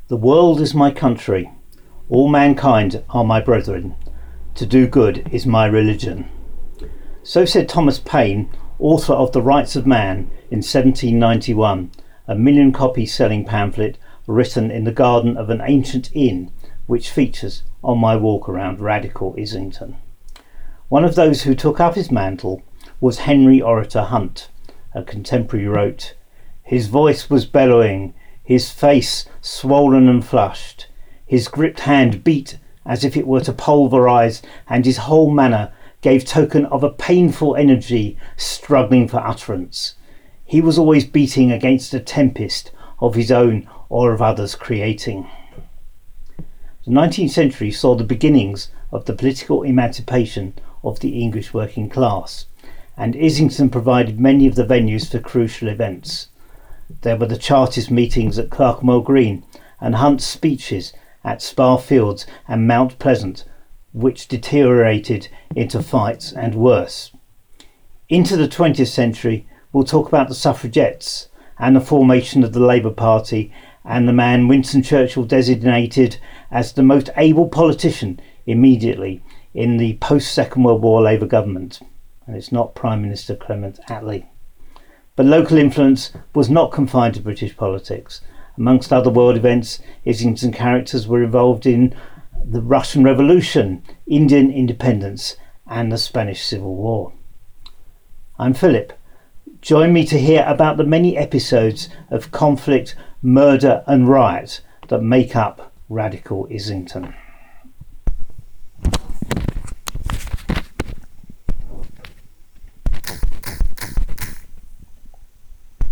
The world is my country, all mankind are my brethren, to do good is my religion. So said Thomas Paine, author of The Rights of Man in 1791, a 1,000,000 copy selling pamphlet written in the garden of an ancient inn which features on my walk around radical Islington. One of those who took up his mantle was Henry Orator Hunt. A contemporary wrote, "His voice was bellowing, his face swollen and flushed. His gripped hand beat as if it were to pulverise, and his whole manner gave token of a painful energy struggling for utterance. He was always beating against a tempest of his own or of others' creating." The 19th century saw the beginnings of the political emancipation of the English working class, and Islington provided many of the venues for crucial events. There were the Chartist meetings at Clerkenwell Green and Hunt's speeches at Spa Fields and Mount Pleasant, which deteriorated into fights and worse. Into the 20th century, we'll talk about the suffragettes and the formation of the Labour Party and the man Winston Churchill designated as the most able politician immediately in the post-Second World War Labour government. And it's not Prime Minister Clement Attlee. But local influence was not confined to British politics. Amongst other world events, Islington characters were involved in the Russian Revolution, Indian independence and the Spanish Civil War. I'm Philip. Join me to hear about the many episodes of conflict, murder and riot that make up radical Islington.